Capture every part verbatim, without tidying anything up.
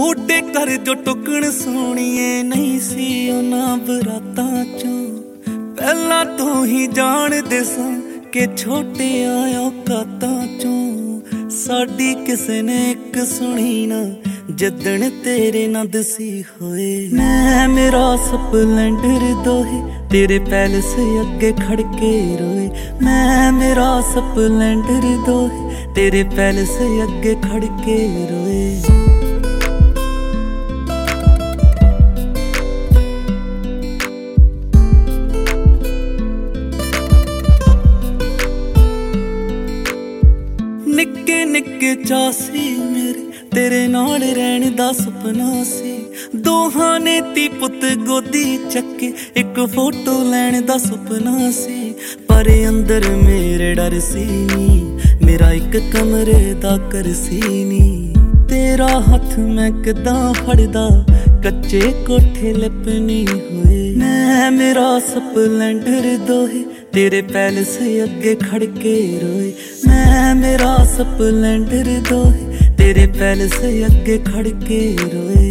थोड़े कर जो टुकण सोनिए नहीं सी उन्हां बरातां चों पहला तो ही जाणदे सां कि छोटे आया औकातां चों साडी किसे ने इक सुनी ना जदन तेरे ना दसी होए। मैं मेरा स्पलेंडर दोहे तेरे पैलेस अगे खड़के रोए। मैं मेरा स्पलेंडर दोहे तेरे पैलेस अगे खड़के रोए। निक्के निक्के चासी मेरे तेरे नाल रहने दा सपना सी। दोहां ने धी पुत गोदी चक्के एक फोटो लैण दा सपना सी। पर अंदर मेरे डर सी नी मेरा एक कमरे दा कर सी नी। तेरा हथ मैं किदां फड़दा कच्चे कोठे लिपनी होए। मैं मेरा स्पलेंडर दोहे तेरे पैलेस अगे खड़के रोए। मैं मेरा स्पलेंडर दोहे तेरे पैलेस अगे खड़के रोए।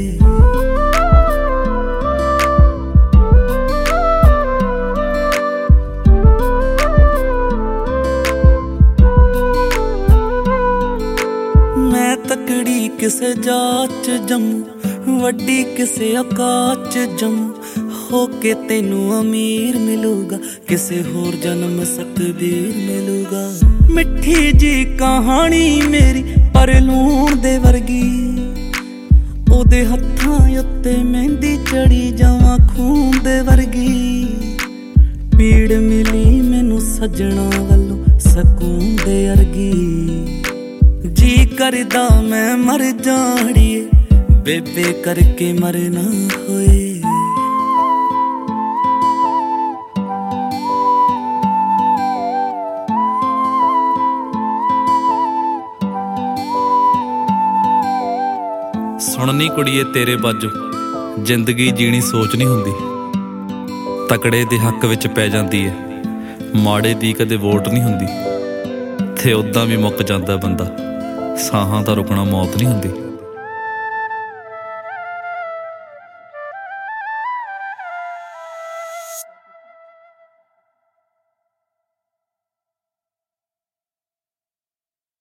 मैं तकड़ी किसे जात जम्मू वड्डी किसे औकात जम्मू होके तेनू अमीर मिलूगा किसे होर जन्म सतबीर मिलूगा। मिठी जी कहानी मेरी पर लूण दे वर्गी ओदे हत्थां उत्ते मेहंदी चढ़ी जावां खून दे वर्गी। पीड़ मिली मैनू सजना वल्लों सकून दे अर्गी। जी करदा मैं मर जाड़िए बेबे करके मरना होए। सुननी कुड़िए तेरे बाजो जिंदगी जीनी सोच नहीं हुंदी। तकड़े दे हक विच पै जांदी है माड़े दी कदे वोट नहीं हुंदी। थे उदां भी मुक जांदा बंदा साहां दा रुकना मौत नहीं हुंदी।